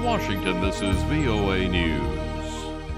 Washington, this is VOA News.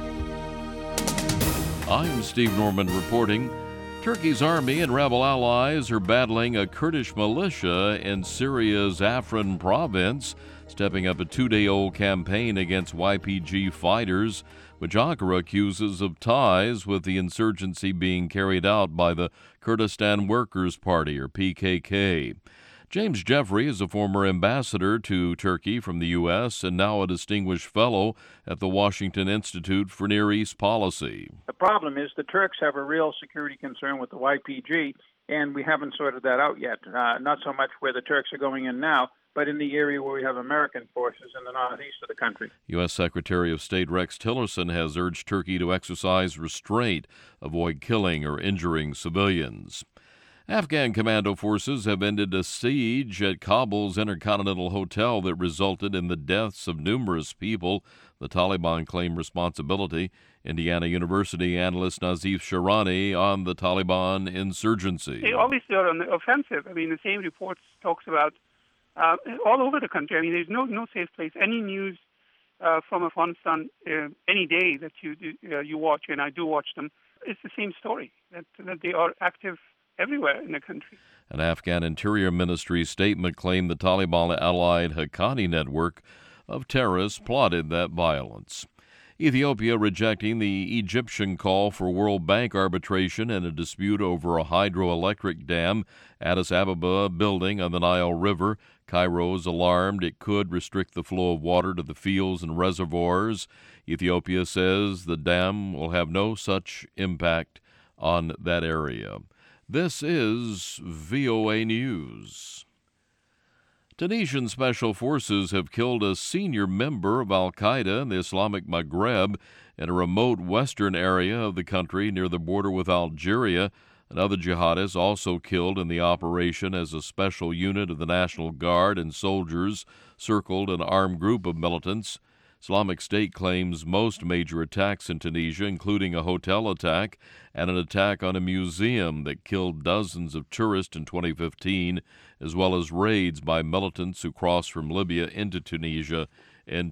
I'm Steve Norman reporting. Turkey's army and rebel allies are battling a Kurdish militia in Syria's Afrin province, stepping up a two-day-old campaign against YPG fighters, which Ankara accuses of ties with the insurgency being carried out by the Kurdistan Workers' Party, or PKK. James Jeffrey is a former ambassador to Turkey from the U.S. and now a distinguished fellow at the Washington Institute for Near East Policy. The problem is the Turks have a real security concern with the YPG, and we haven't sorted that out yet. Not so much where the Turks are going in now, but in the area where we have American forces in the northeast of the country. U.S. Secretary of State Rex Tillerson has urged Turkey to exercise restraint, avoid killing or injuring civilians. Afghan commando forces have ended a siege at Kabul's Intercontinental Hotel that resulted in the deaths of numerous people. The Taliban claim responsibility. Indiana University analyst Nazif Sharani on the Taliban insurgency. They obviously are on the offensive. I mean, the same reports talks about all over the country. I mean, there's no safe place. Any news from Afghanistan any day that you watch, and I do watch them, it's the same story, that they are active everywhere in the country. An Afghan Interior Ministry statement claimed the Taliban-allied Haqqani network of terrorists plotted that violence. Ethiopia rejecting the Egyptian call for World Bank arbitration in a dispute over a hydroelectric dam Addis Ababa building on the Nile River. Cairo is alarmed it could restrict the flow of water to the fields and reservoirs. Ethiopia says the dam will have no such impact on that area. This is VOA News. Tunisian special forces have killed a senior member of al-Qaeda in the Islamic Maghreb in a remote western area of the country near the border with Algeria. Another jihadist also killed in the operation as a special unit of the National Guard and soldiers circled an armed group of militants. Islamic State claims most major attacks in Tunisia, including a hotel attack and an attack on a museum that killed dozens of tourists in 2015, as well as raids by militants who crossed from Libya into Tunisia in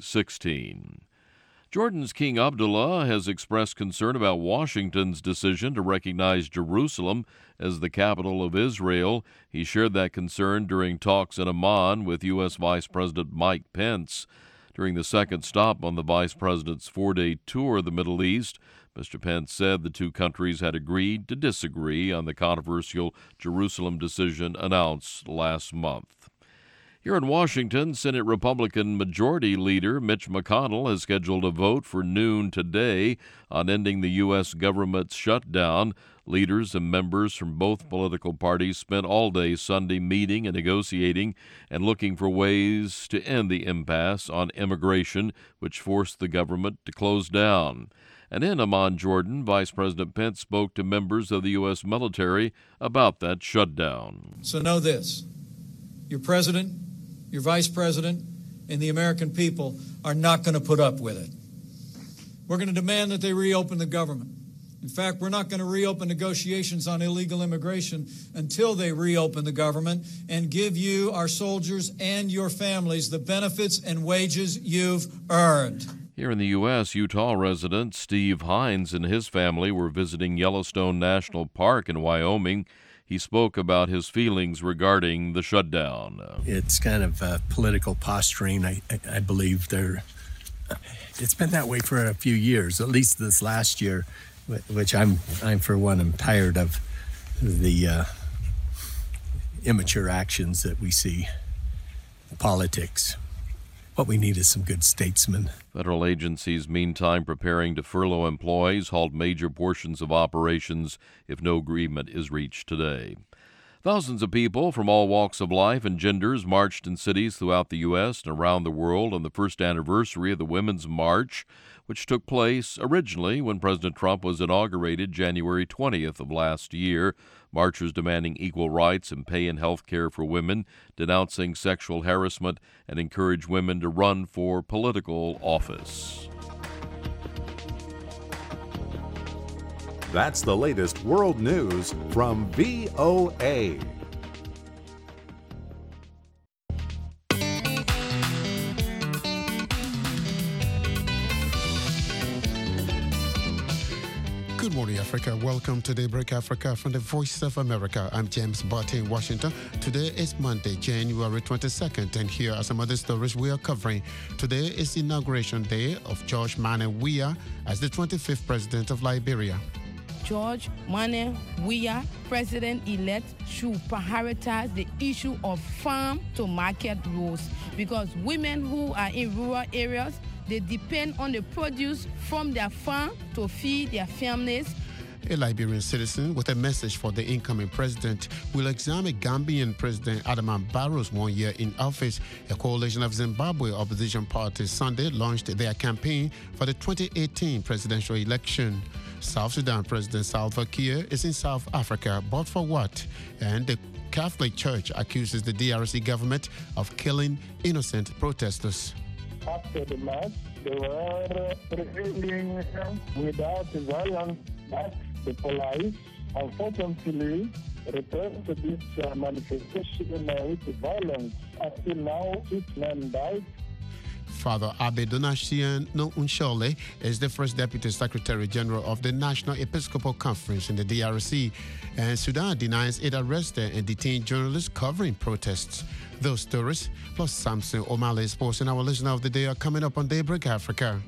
2016. Jordan's King Abdullah has expressed concern about Washington's decision to recognize Jerusalem as the capital of Israel. He shared that concern during talks in Amman with U.S. Vice President Mike Pence. During the second stop on the vice president's four-day tour of the Middle East, Mr. Pence said the two countries had agreed to disagree on the controversial Jerusalem decision announced last month. Here in Washington, Senate Republican Majority Leader Mitch McConnell has scheduled a vote for noon today on ending the U.S. government's shutdown. Leaders and members from both political parties spent all day Sunday meeting and negotiating and looking for ways to end the impasse on immigration, which forced the government to close down. And in Amman, Jordan, Vice President Pence spoke to members of the U.S. military about that shutdown. So know this, your president, your vice president, and the American people are not going to put up with it. We're going to demand that they reopen the government. In fact, we're not going to reopen negotiations on illegal immigration until they reopen the government and give you, our soldiers, and your families the benefits and wages you've earned. Here in the U.S., Utah resident Steve Hines and his family were visiting Yellowstone National Park in Wyoming. He spoke about his feelings regarding the shutdown. It's kind of political posturing. I believe it's been that way for a few years, at least this last year, which I'm for one, I'm tired of the immature actions that we see in politics. What we need is some good statesmen. Federal agencies, meantime, preparing to furlough employees, halt major portions of operations if no agreement is reached today. Thousands of people from all walks of life and genders marched in cities throughout the U.S. and around the world on the first anniversary of the Women's March, which took place originally when President Trump was inaugurated January 20th of last year. Marchers demanding equal rights and pay and health care for women, denouncing sexual harassment, and encourage women to run for political office. That's the latest world news from VOA. Good morning, Africa. Welcome to Daybreak Africa from the Voice of America. I'm James Barty in Washington. Today is Monday, January 22nd, and here are some other stories we are covering. Today is Inauguration Day of George Manneh Weah as the 25th President of Liberia. George Manneh Weah, President-elect, should prioritize the issue of farm to market roads because women who are in rural areas, they depend on the produce from their farm to feed their families. A Liberian citizen with a message for the incoming president will examine Gambian President Adama Barrow's 1 year in office. A coalition of Zimbabwe opposition parties Sunday launched their campaign for the 2018 presidential election. South Sudan President Salva Kiir is in South Africa, but for what? And the Catholic Church accuses the DRC government of killing innocent protesters. After the Mass, they were prevailing without violence, but the police, unfortunately, returned to this manifestation with violence. Until now, 6 men died. Father Abe Donatien Nonshole is the first Deputy Secretary General of the National Episcopal Conference in the DRC, and Sudan denies it arrested and detained journalists covering protests. Those stories, plus Samson O'Malley Sports and our listener of the day are coming up on Daybreak Africa.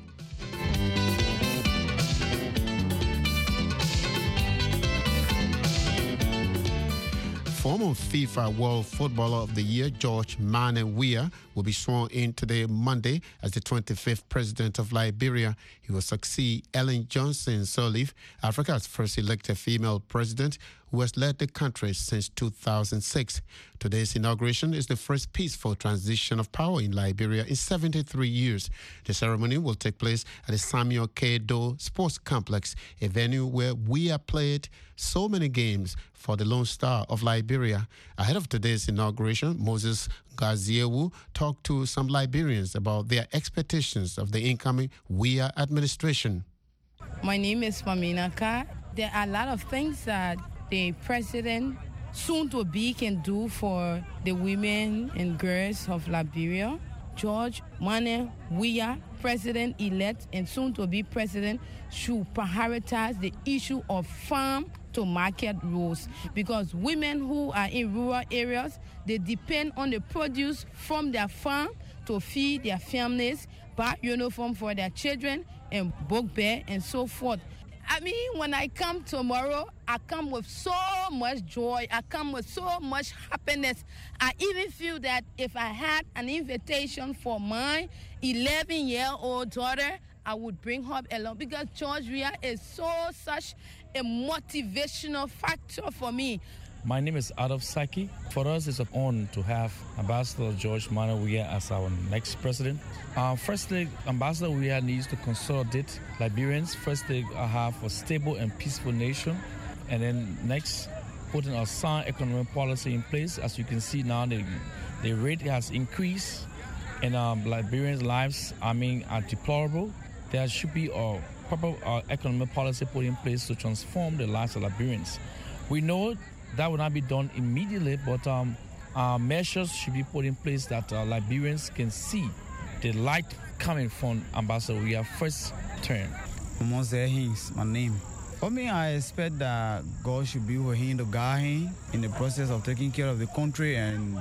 Former FIFA World Footballer of the Year George Manneh Weah will be sworn in today, Monday, as the 25th President of Liberia. He will succeed Ellen Johnson Sirleaf, Africa's first elected female president, who has led the country since 2006. Today's inauguration is the first peaceful transition of power in Liberia in 73 years. The ceremony will take place at the Samuel K. Doe Sports Complex, a venue where Weah played so many games for the Lone Star of Liberia. Ahead of today's inauguration, Moses Gaziewu talked to some Liberians about their expectations of the incoming Weah administration. My name is Famina Ka. There are a lot of things that the president soon to be can do for the women and girls of Liberia. George Manneh Weah, president-elect and soon to be president, should prioritize the issue of farm to market roads because women who are in rural areas, they depend on the produce from their farm to feed their families, buy uniform for their children and book bag and so forth. I mean, when I come tomorrow, I come with so much joy. I come with so much happiness. I even feel that if I had an invitation for my 11-year-old daughter, I would bring her along because George Weah is such a motivational factor for me. My name is Adolf Saki. For us, it's an honor to have Ambassador George Manneh Weah as our next president. Firstly, Ambassador Weah needs to consolidate Liberians. Firstly, have a stable and peaceful nation. And then next, putting a sound economic policy in place. As you can see now, the rate has increased and Liberians' lives, are deplorable. There should be a proper economic policy put in place to transform the lives of Liberians. We know that will not be done immediately, but measures should be put in place that Liberians can see the light coming from Ambassador Weah's first term. Mose Hings, my name. For me, I expect that God should be with him to guide him in the process of taking care of the country and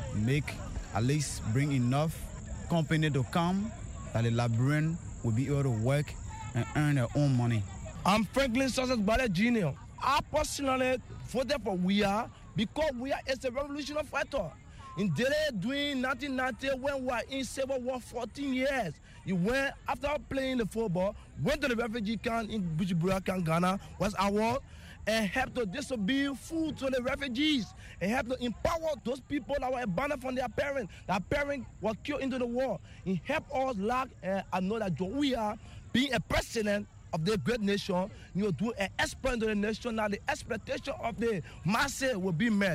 at least bring enough company to come that the Liberian will be able to work and earn their own money. I'm Franklin Success Bale Jr. I personally voted for Weah because Weah is a revolutionary fighter. In Delhi, during 1990, when we were in Civil War 14 years, he went, after playing the football, went to the refugee camp in Bujumbura, Ghana, was our and helped to distribute food to the refugees and helped to empower those people that were abandoned from their parents. Their parents were killed into the war. He helped us I know that Weah, being a president of the great nation, do an expert into the nation, that the expectation of the masses will be met.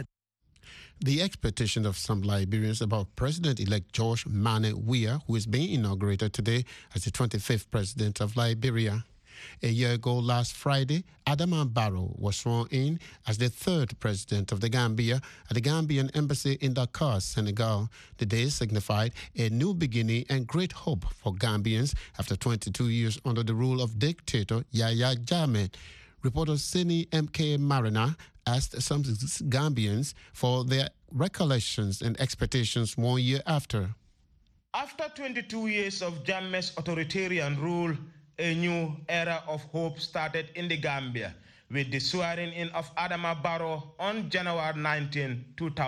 The expectation of some Liberians about President-elect George Manneh Weah, who is being inaugurated today as the 25th president of Liberia. A year ago, last Friday, Adama Barrow was sworn in as the third president of the Gambia at the Gambian embassy in Dakar, Senegal. The day signified a new beginning and great hope for Gambians after 22 years under the rule of dictator Yahya Jammeh. Reporter Sini M.K. Marina asked some Gambians for their recollections and expectations 1 year after. After 22 years of Jammeh's authoritarian rule, a new era of hope started in the Gambia with the swearing-in of Adama Barrow on January 19,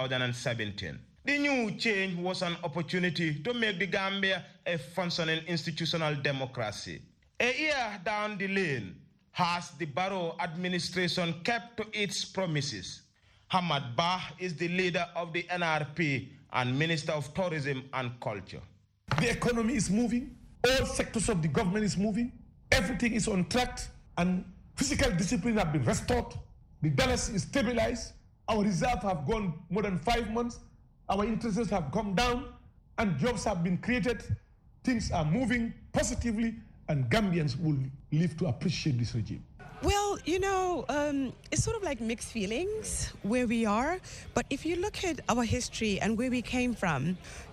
2017. The new change was an opportunity to make the Gambia a functioning institutional democracy. A year down the lane, has the Barrow administration kept to its promises? Hamad Bah is the leader of the NRP and Minister of Tourism and Culture. The economy is moving, all sectors of the government is moving, everything is on track, and physical discipline has been restored, the balance is stabilized, our reserves have gone more than 5 months, our interests have come down, and jobs have been created, things are moving positively, and Gambians will live to appreciate this regime. Well, it's sort of like mixed feelings where we are. But if you look at our history and where we came from,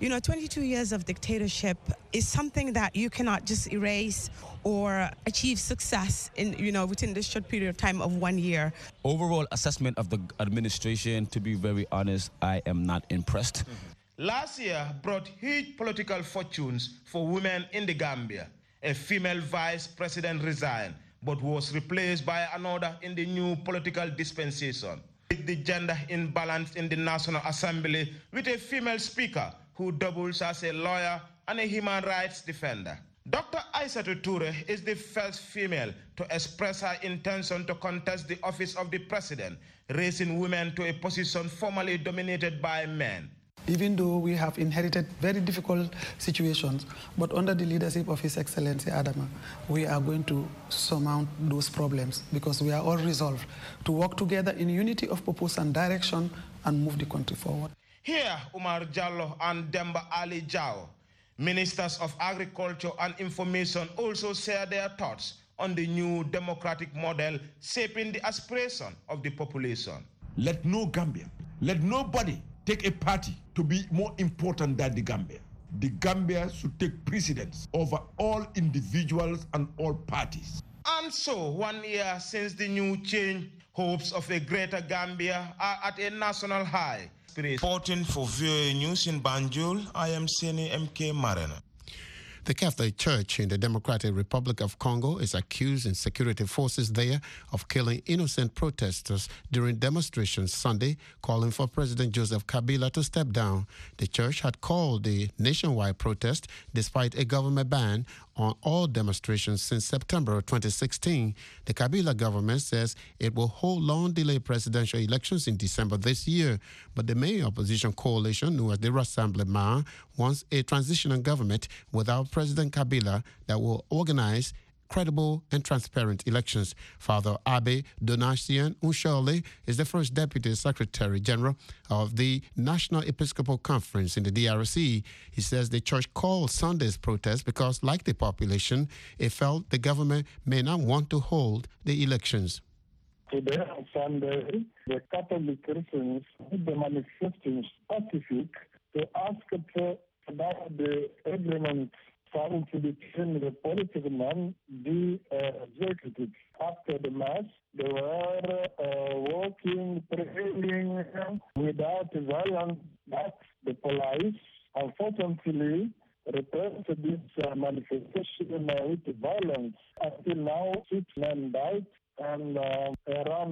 22 years of dictatorship is something that you cannot just erase or achieve success in, within this short period of time of 1 year. Overall assessment of the administration, to be very honest, I am not impressed. Last year brought huge political fortunes for women in the Gambia. A female vice president resigned, but was replaced by another in the new political dispensation. The gender imbalance in the National Assembly with a female speaker who doubles as a lawyer and a human rights defender. Dr. Aissatou Toure is the first female to express her intention to contest the office of the president, raising women to a position formerly dominated by men. Even though we have inherited very difficult situations, but under the leadership of His Excellency Adama, we are going to surmount those problems because we are all resolved to work together in unity of purpose and direction and move the country forward. Here, Umar Jallo and Demba Ali Jao, Ministers of Agriculture and Information, also share their thoughts on the new democratic model shaping the aspiration of the population. Let no Gambian, let nobody take a party to be more important than the Gambia. The Gambia should take precedence over all individuals and all parties. And so, 1 year since the new change, hopes of a greater Gambia are at a national high. Reporting for VOA News in Banjul, I am Seni M.K. Marina. The Catholic Church in the Democratic Republic of Congo is accusing security forces there of killing innocent protesters during demonstrations Sunday, calling for President Joseph Kabila to step down. The church had called the nationwide protest despite a government ban on all demonstrations since September 2016. The Kabila government says it will hold long-delayed presidential elections in December this year, but the main opposition coalition, known as the Rassemblement, wants a transitional government without President Kabila that will organize credible and transparent elections. Father Abe Donatien Unshole is the first Deputy Secretary General of the National Episcopal Conference in the DRC. He says the church called Sunday's protest because, like the population, it felt the government may not want to hold the elections. Today on Sunday, the Catholic Christians did the manifesting specific to ask about the agreement found to between the political man, the executive. After the Mass, they were working, praying without violence, but the police, unfortunately, repressed this manifestation with violence. Until now, 6 men died and around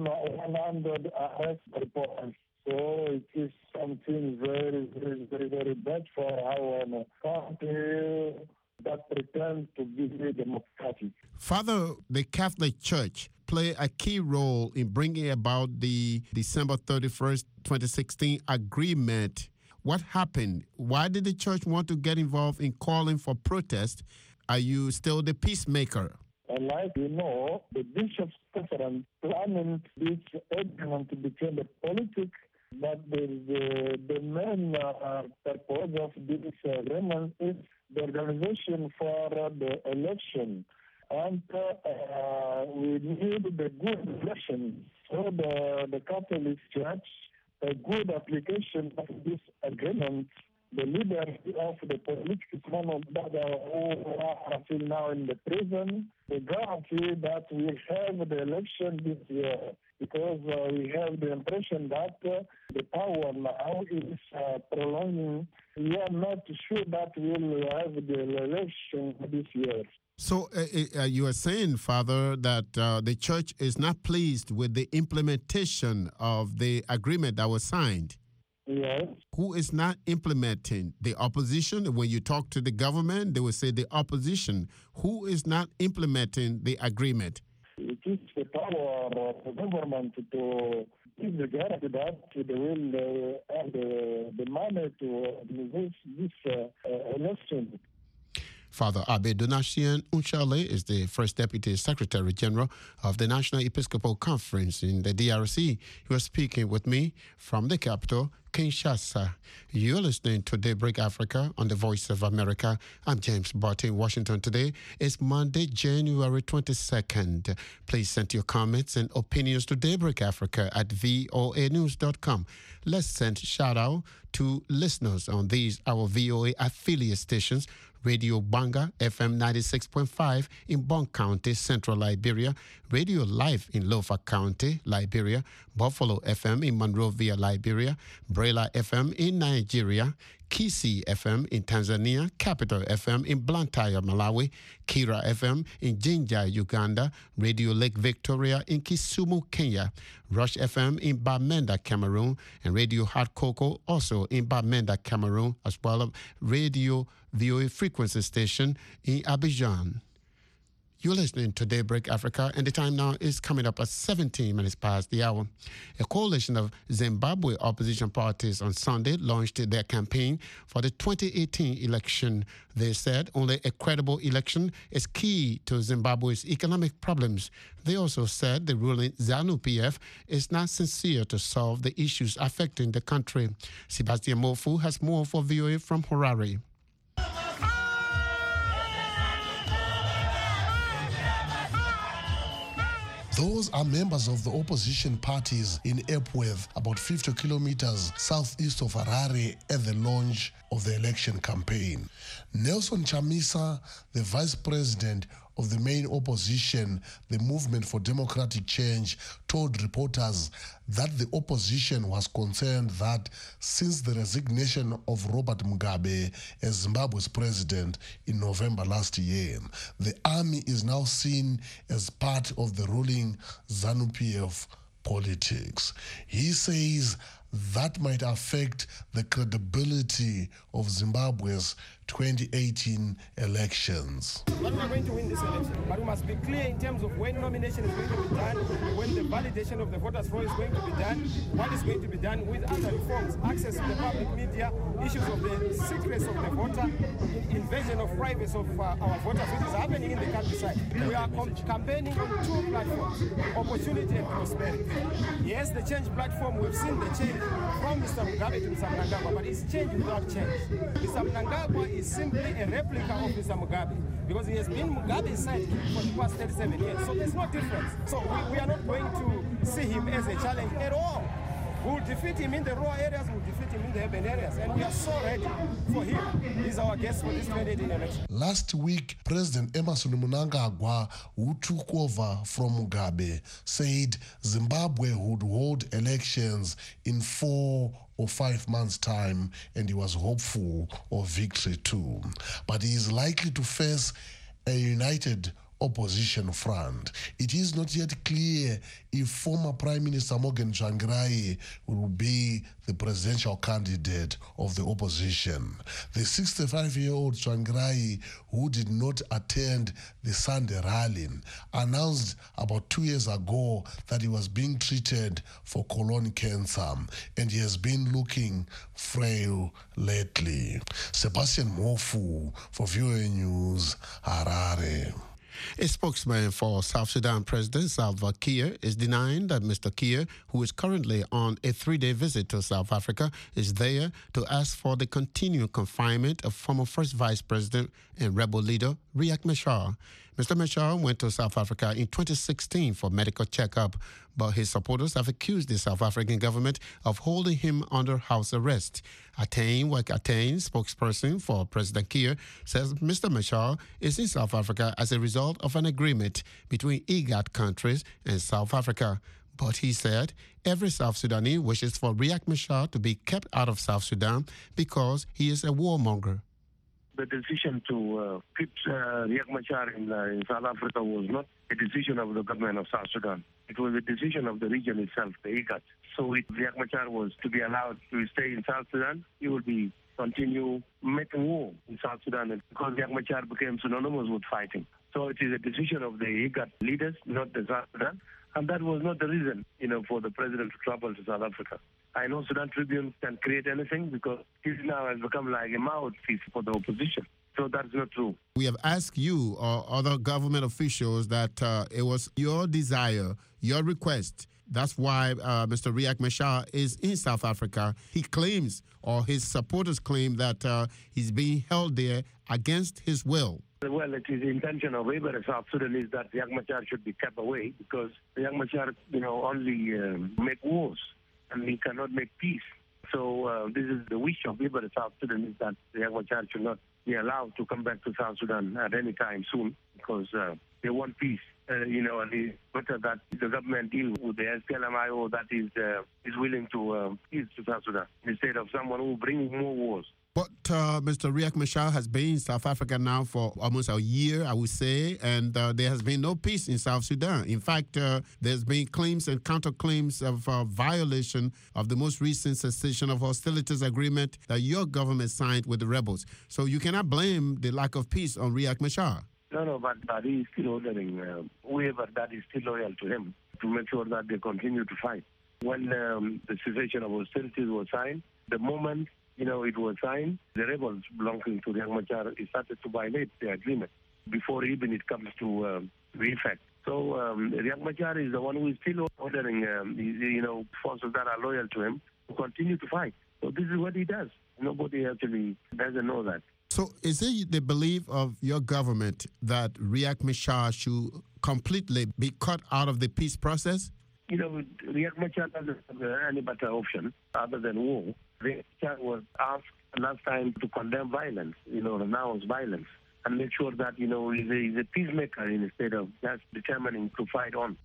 100 arrest reports. So it is something very, very, very, very bad for our country that pretends to be democratic. Father, the Catholic Church play a key role in bringing about the December 31st, 2016 agreement. What happened? Why did the church want to get involved in calling for protest? Are you still the peacemaker? Like you know, the Bishop's Conference planning this agreement between the politics, but the main purpose of this agreement is the organization for the election. And we need the good election. So the Catholic Church, a good application of this agreement the leaders of the political movement who are still now in the prison, the guarantee that we have the election this year, because we have the impression that the power now is prolonging. We are not sure that we will have the election this year. So you are saying, Father, that the church is not pleased with the implementation of the agreement that was signed. Yes. Who is not implementing? The opposition? When you talk to the government, they will say the opposition. Who is not implementing the agreement? It is the power of the government to give the guarantee that they will have the money to organize this election. Father Abe Donatien Unshale is the first Deputy Secretary General of the National Episcopal Conference in the DRC. He was speaking with me from the capital, Kinshasa. You're listening to Daybreak Africa on the Voice of America. I'm James Barton in Washington today. It's Monday, January 22nd. Please send your comments and opinions to Daybreak Africa at voanews.com. Let's send shout out to listeners on these, our VOA affiliate stations. Radio Banga, FM 96.5 in Bon County, Central Liberia, Radio Life in Lofa County, Liberia, Buffalo FM in Monrovia, Liberia, Brela FM in Nigeria, Kisi FM in Tanzania, Capital FM in Blantyre, Malawi, Kira FM in Jinja, Uganda, Radio Lake Victoria in Kisumu, Kenya, Rush FM in Bamenda, Cameroon, and Radio Hot Cocoa also in Bamenda, Cameroon, as well as Radio VOA frequency station in Abidjan. You're listening to Daybreak Africa, and the time now is coming up at 17 minutes past the hour. A coalition of Zimbabwe opposition parties on Sunday launched their campaign for the 2018 election. They said only a credible election is key to Zimbabwe's economic problems. They also said the ruling ZANU-PF is not sincere to solve the issues affecting the country. Sebastian Mofu has more for VOA from Harare. Those are members of the opposition parties in Epworth, about 50 kilometers southeast of Harare, at the launch of the election campaign. Nelson Chamisa, the vice president of the main opposition, the Movement for Democratic Change, told reporters that the opposition was concerned that since the resignation of Robert Mugabe as Zimbabwe's president in November last year, the army is now seen as part of the ruling ZANU-PF politics. He says that might affect the credibility of Zimbabwe's 2018 elections. But we are going to win this election. But we must be clear in terms of when nomination is going to be done, when the validation of the voters' roll is going to be done, what is going to be done with other reforms, access to the public media, issues of the secrets of the voter, invasion of privacy of our voters, which is happening in the countryside. We are campaigning on two platforms, opportunity and prosperity. Yes, the change platform, we've seen the change from Mr. Mugabe to Mr. Mnangagwa, but it's change without change. Mr. Mnangagwa is simply a replica of Mr. Mugabe because he has been Mugabe's sidekick for the past 37 years. So there's no difference. So we are not going to see him as a challenge at all. We'll defeat him in the rural areas, we'll defeat him in the urban areas, and we are so ready for him. He's our guest for this 2018 election. Last week, President Emmerson Mnangagwa, who took over from Mugabe, said Zimbabwe would hold elections in 4 or 5 months' time, and he was hopeful of victory too. But he is likely to face a united opposition front. It is not yet clear if former Prime Minister Morgan Tsvangirai will be the presidential candidate of the opposition. The 65-year-old Tsvangirai, who did not attend the Sunday rally, announced about 2 years ago that he was being treated for colon cancer, and he has been looking frail lately. Sebastian Mofu for VOA News, Harare. A spokesman for South Sudan President Salva Kiir is denying that Mr. Kiir, who is currently on a 3-day visit to South Africa, is there to ask for the continued confinement of former First Vice President and rebel leader Riek Machar. Mr. Machar went to South Africa in 2016 for medical checkup, but his supporters have accused the South African government of holding him under house arrest. Attain Wek-Attain, spokesperson for President Kiir, says Mr. Machar is in South Africa as a result of an agreement between IGAD countries and South Africa. But he said every South Sudanese wishes for Riek Machar to be kept out of South Sudan because he is a warmonger. The decision to keep Riek Machar in South Africa was not a decision of the government of South Sudan. It was a decision of the region itself, the IGAD. So if Riek Machar was to be allowed to stay in South Sudan, he would be continue making war in South Sudan because Riek Machar became synonymous with fighting. So it is a decision of the IGAD leaders, not the South Sudan. And that was not the reason, for the president to travel to South Africa. I know Sudan Tribune can create anything because this now has become like a mouthpiece for the opposition. So that's not true. We have asked you or other government officials that it was your desire, your request. That's why Mr. Riek Machar is in South Africa. He claims, or his supporters claim, that he's being held there against his will. Well, it is the intention of every South Sudanese that Riek Machar should be kept away because Riek Machar, only make wars and he cannot make peace. So this is the wish of every South Sudanese that Riek Machar should not be allowed to come back to South Sudan at any time soon because they want peace. And it's better that the government deal with the SPLMIO that is willing to peace to South Sudan instead of someone who brings more wars. But Mr. Riek Machar has been in South Africa now for almost a year, I would say, and there has been no peace in South Sudan. In fact, there's been claims and counterclaims of violation of the most recent cessation of hostilities agreement that your government signed with the rebels. So you cannot blame the lack of peace on Riek Machar. No, but he is still ordering whoever that is still loyal to him to make sure that they continue to fight. When the cessation of hostilities was signed, the moment it was signed, the rebels belonging to Riek Machar started to violate the agreement before even it comes to effect. So Riek Machar is the one who is still ordering, forces that are loyal to him to continue to fight. So this is what he does. Nobody actually doesn't know that. So is it the belief of your government that Riek Machar should completely be cut out of the peace process? Riek Machar doesn't have any better option other than war. Riek Machar was asked last time to condemn violence, renounce violence, and make sure that, he's a peacemaker instead of just determining to fight on.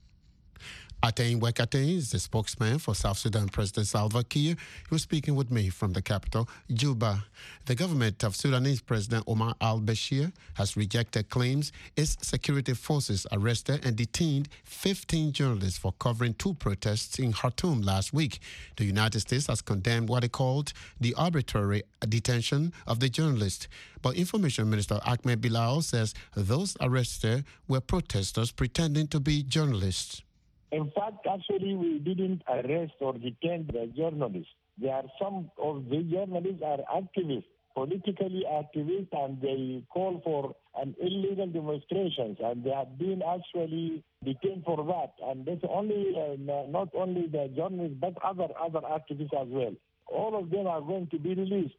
Attain Wek-Attain is the spokesman for South Sudan President Salva Kiir. He was speaking with me from the capital, Juba. The government of Sudanese President Omar al-Bashir has rejected claims its security forces arrested and detained 15 journalists for covering 2 protests in Khartoum last week. The United States has condemned what it called the arbitrary detention of the journalists. But Information Minister Ahmed Bilal says those arrested were protesters pretending to be journalists. In fact, actually, we didn't arrest or detain the journalists. There are some of the journalists are activists, politically activists, and they call for an illegal demonstrations, and they have been actually detained for that. And that's only not only the journalists, but other activists as well. All of them are going to be released,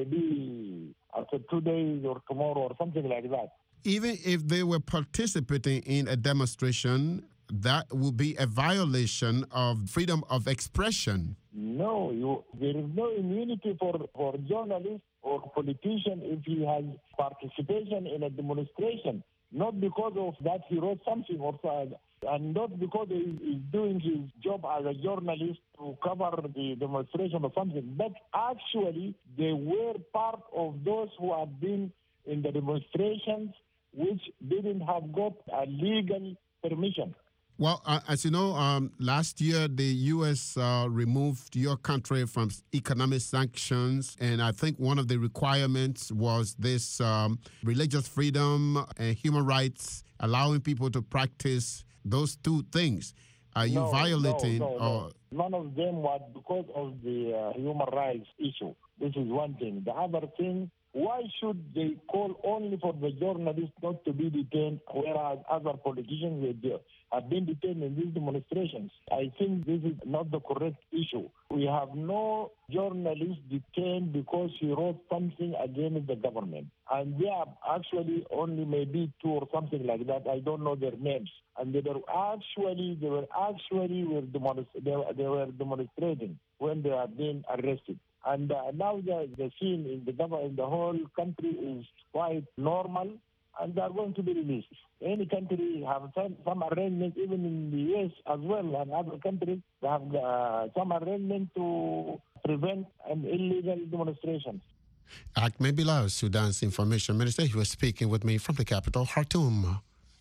maybe after 2 days or tomorrow or something like that. Even if they were participating in a demonstration, that would be a violation of freedom of expression. No, there is no immunity for journalists or politician if he has participation in a demonstration. Not because of that he wrote something and not because he is doing his job as a journalist to cover the demonstration or something, but actually they were part of those who have been in the demonstrations which didn't have got a legal permission. Well, as you know, last year the U.S. Removed your country from economic sanctions, and I think one of the requirements was this religious freedom and human rights, allowing people to practice those 2 things. Are you violating? No. None of them was because of the human rights issue. This is one thing. The other thing Why should they call only for the journalists not to be detained, whereas other politicians have been detained in these demonstrations? I think this is not the correct issue. We have no journalist detained because he wrote something against the government. And they are actually only maybe 2 or something like that. I don't know their names. And they were demonstrating when they are being arrested. And now the scene in the whole country is quite normal, and they are going to be released. Any country have some arrangement, even in the U.S. as well, and other countries, they have some arrangement to prevent an illegal demonstration. Ahmed Bilal, Sudan's information minister, he was speaking with me from the capital, Khartoum.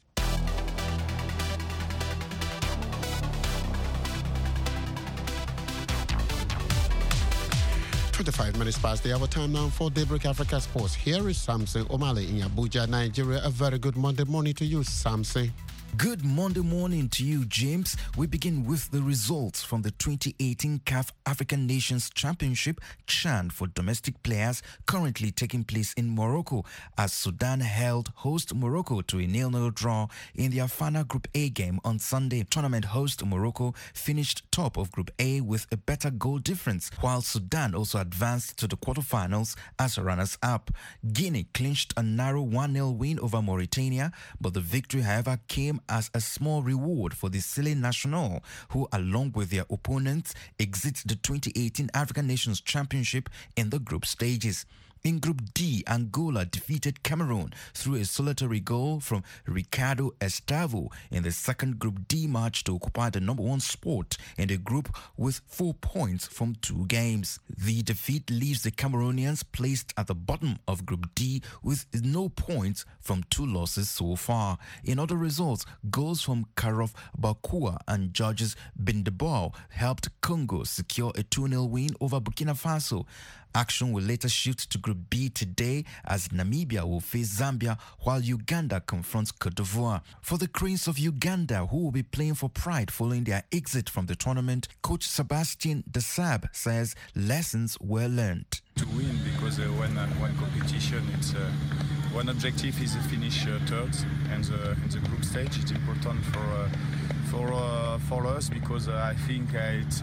25 minutes past the hour. Time now for Daybreak Africa Sports. Here is Samson Omale in Abuja, Nigeria. A very good Monday morning to you, Samson. Good Monday morning to you, James. We begin with the results from the 2018 CAF African Nations Championship CHAN for domestic players currently taking place in Morocco as Sudan held host Morocco to a 0-0 draw in their final Group A game on Sunday. Tournament host Morocco finished top of Group A with a better goal difference, while Sudan also advanced to the quarterfinals as runners-up. Guinea clinched a narrow 1-0 win over Mauritania, but the victory, however, came as a small reward for the Sele National, who, along with their opponents, exit the 2018 African Nations Championship in the group stages. In Group D, Angola defeated Cameroon through a solitary goal from Ricardo Estavo in the second Group D match to occupy the number 1 spot in the group with 4 points from 2 games. The defeat leaves the Cameroonians placed at the bottom of Group D with no points from 2 losses so far. In other results, goals from Karof Bakua and Georges Bindebao helped Congo secure a 2-0 win over Burkina Faso. Action will later shift to Group B today as Namibia will face Zambia while Uganda confronts Cote d'Ivoire. For the Cranes of Uganda, who will be playing for pride following their exit from the tournament, coach Sebastian Desab says lessons were learned. To win, because when one competition, it's one objective is to finish third, and in the group stage it's important for us because I think it's.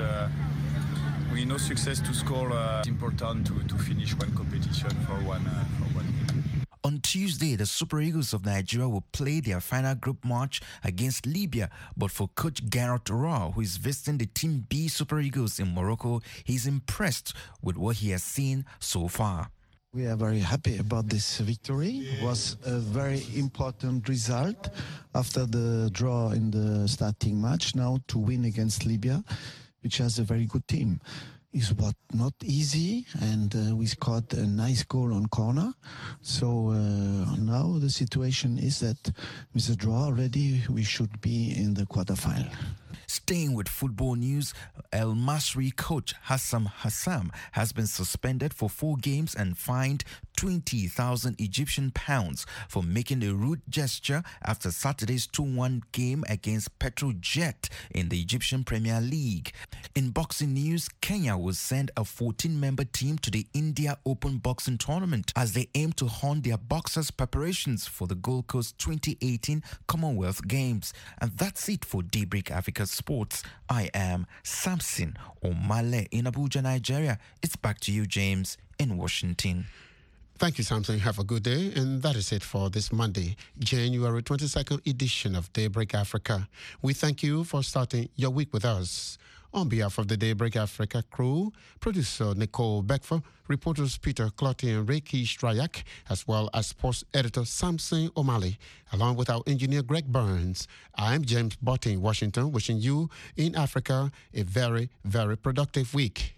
We know success to score. It's important to finish one competition for one game. On Tuesday, the Super Eagles of Nigeria will play their final group match against Libya. But for coach Gareth Raw, who is visiting the Team B Super Eagles in Morocco, he's impressed with what he has seen so far. We are very happy about this victory. It was a very important result after the draw in the starting match. Now to win against Libya, which has a very good team. It's not easy, and we scored a nice goal on corner. So now the situation is that with the draw already, we should be in the quarterfinal. Staying with football news, El Masri coach Hassam Hassam has been suspended for 4 games and fined 20,000 Egyptian pounds for making a rude gesture after Saturday's 2-1 game against Petrojet in the Egyptian Premier League. In boxing news, Kenya will send a 14-member team to the India Open Boxing Tournament as they aim to hone their boxers' preparations for the Gold Coast 2018 Commonwealth Games. And that's it for Daybreak Africa Sports. I am Samson Omale in Abuja, Nigeria. It's back to you, James, in Washington. Thank you, Samson. Have a good day. And that is it for this Monday, January 22nd edition of Daybreak Africa. We thank you for starting your week with us. On behalf of the Daybreak Africa crew, producer Nicole Beckford, reporters Peter Clotty and Reiki Strayak, as well as sports editor Samson Omale, along with our engineer Greg Burns, I'm James Botti in Washington, wishing you in Africa a very, very productive week.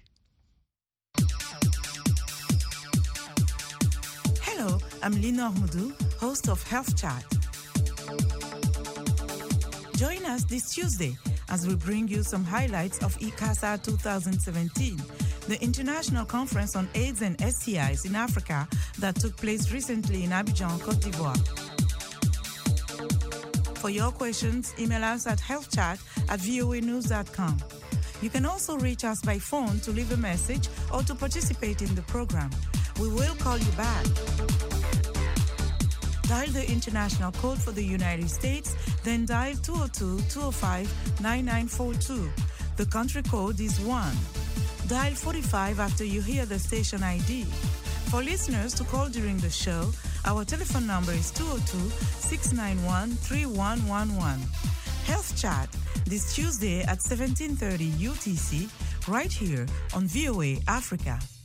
Hello, I'm Lina Ahmadu, host of Health Chat. Join us this Tuesday as we bring you some highlights of ICASA 2017, the international conference on AIDS and STIs in Africa that took place recently in Abidjan, Cote d'Ivoire. For your questions, email us at healthchat@voanews.com. You can also reach us by phone to leave a message or to participate in the program. We will call you back. Dial the international code for the United States, then dial 202-205-9942. The country code is 1. Dial 45 after you hear the station ID. For listeners to call during the show, our telephone number is 202-691-3111. Health Chat, this Tuesday at 17:30 UTC, right here on VOA Africa.